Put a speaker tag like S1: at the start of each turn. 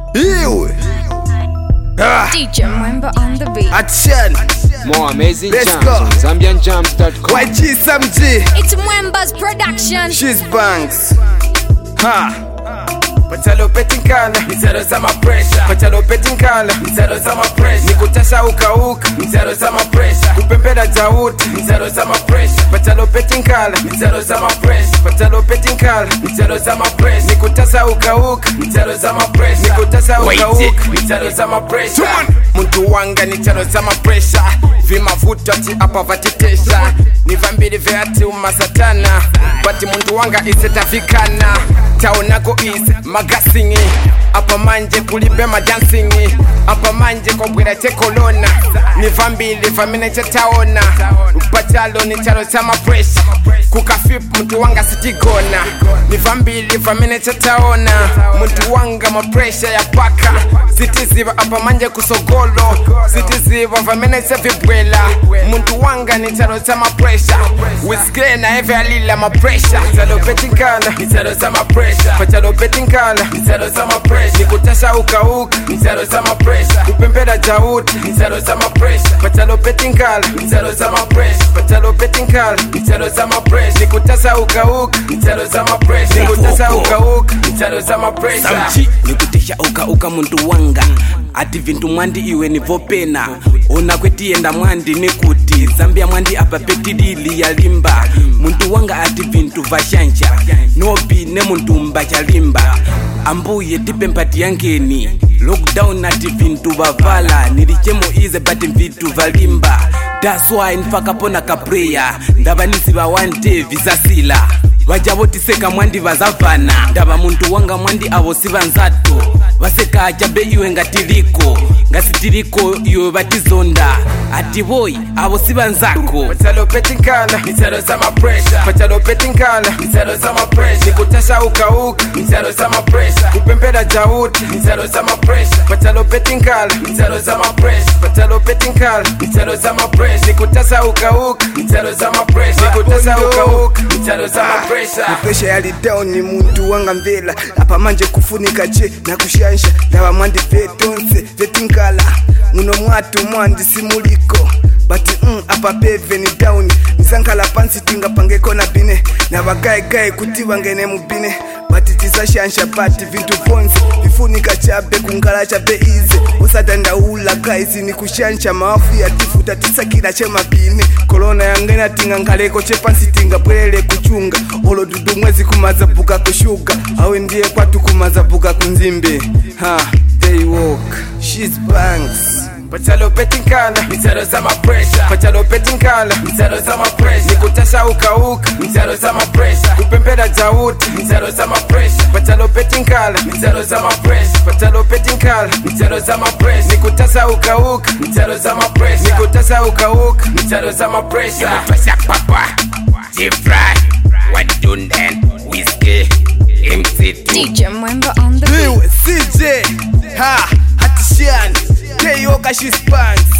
S1: Ew.
S2: DJ Mwemba on the beat.
S1: Action.
S3: More amazing
S1: Let's
S3: jams
S1: go.
S3: on ZambianJams.com.
S1: YG Samji.
S2: It's Mwemba's production.
S1: She's Banks. Ha. Pachalo petinkala, mzero za mapresha. Pachalo petinkala, mzero za mapresha. Nikutasha ukauka, mzero za mapresha. Kupempera jauti, mzero za mapresha. Pachalo petinkala, mzero za mapresha. Pachalo petinkala, mzero za mapresha. Nikutasha ukauka, mzero za mapresha. Nikutasha ukauka, mzero za mapresha. Muntu wanga ni charo za mapresha. Vimavuto ati apa vatitesha. Nivambiri veati umasatana. Bati muntu wanga isetafikana. Taonako ise magasingi. Apa manje kulibe madansingi. Apa manje kobwira chekolona. Nivambiri vamine chetaona. Upachalo ni charo cha mapresha. Kukafip muntu wanga sitigona. Nivambiri vamine chetaona. Muntu wanga mapresha ya paka. Sitiziva apa manje kusogolo. Sitiziva vamine chevibwela. Muntu wanga ni charo cha mapresha. Whiskey na eve alila mapresha. Chalo petinkala, ni charo cha mapresha. Pachalo petinkala, ni charo cha mapresha. Nikutasha ukauka, ni charo cha mapresha. Kupempera jauti, ni charo cha mapresha. Pachalo petinkala, ni charo cha mapresha. Pachalo petinkala, ni charo cha mapresha. Nikutasha ukauka, ni charo cha mapresha. Nikutasha ukauka, ni charo cha mapresha.
S4: Samchi nikutisha uka muntu wanga ati vintu mwandi iwe nivopena ona kwetienda mwandi nikuti Zambia mwandi apa petidili ya limba muntu wanga ati vintu vashanja nobi ne muntu mbacha limba ambuye tipempati yangeni lockdown ati vintu vavala nilichemo ize bati vintu valimba that's why nfaka pona kapreya ndava nisiva one day visasila vajabotiseka mwandi vazavana ndava muntu wanga mwandi avo sivanzato vaseka ajabe iwe ngasitiriko iwe vatizonda ati voyi avo sivanzako.
S1: Pachalo petinkala, ni charo za mapresha. Pachalo petinkala, ni charo za mapresha. Nikutasha ukauka, ni charo za mapresha. Kupempera jauti, ni charo za mapresha. Pachalo petinkala, ni charo za mapresha. Pachalo petinkala, ni charo za mapresha. Nikutasha ukauka, ni charo za mapresha. Nikutasha ukauka, ni charo za mapresha. Mapresha yali down ni muntu wanga mvela. Apa manje kufunika che na kushansha. Dawa mwandi vetonse, vetinkala. Muno mwatu mwandi simuliko. Bati apa peve ni down. Nisankala pansi tinga pangeko na bine. Na bagae kuti wangene mubine. Bati tisashansha bati vintu vonse. Vifunika chabe kungala chabe ize. Usadanda ula kaizi ni kushansha maafu ya tifuta tisakira chema bine. Corona yangena tinga nkaleko che pansi tinga pwele kuchunga. Olo dudu mwezi kumaza buka kushuga. Awe ndiye kwatu kumaza buka kunzimbe. They walk. She's Banks. Pachalo petinkala, ni charo za mapresha. Pachalo petinkala, ni charo za mapresha. Nikutasha ukauka, ni charo za mapresha. Kupempera jauti, ni charo za mapresha. Pachalo petinkala, ni charo za mapresha. Pachalo petinkala, ni charo za mapresha. Nikutasha ukauka, ni charo za mapresha. Nikutasha ukauka, ni charo za mapresha.
S4: Nikutasha papa J-Fry Wadunden Whiskey MC2
S2: DJ Mwemba on the beat.
S1: CJ, Hatishani, Keyoka, she's Banks.